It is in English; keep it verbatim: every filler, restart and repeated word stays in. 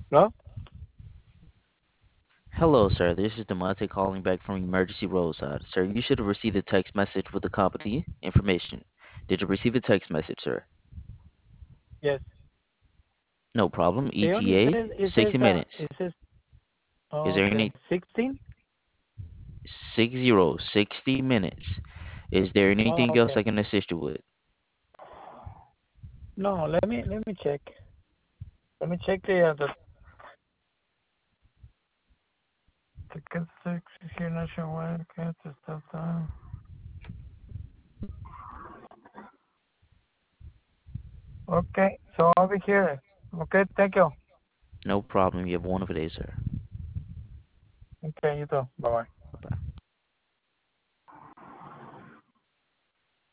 No? Hello, sir. This is Demonte calling back from Emergency Roadside. Sir, you should have received a text message with the company information. Did you receive the text message, sir? Yes. No problem. It only E T A, says it says sixty that minutes. it says Is oh, there okay any sixteen. six zero, sixty minutes? Is there Oh, anything else okay. I can assist you with? No, let me let me check. Let me check the uh, the ticket six here nationwide. Okay, to stop time. Okay, so I'll be here. Okay, thank you. No problem. You have a wonderful day, sir. Okay, you too. Bye bye.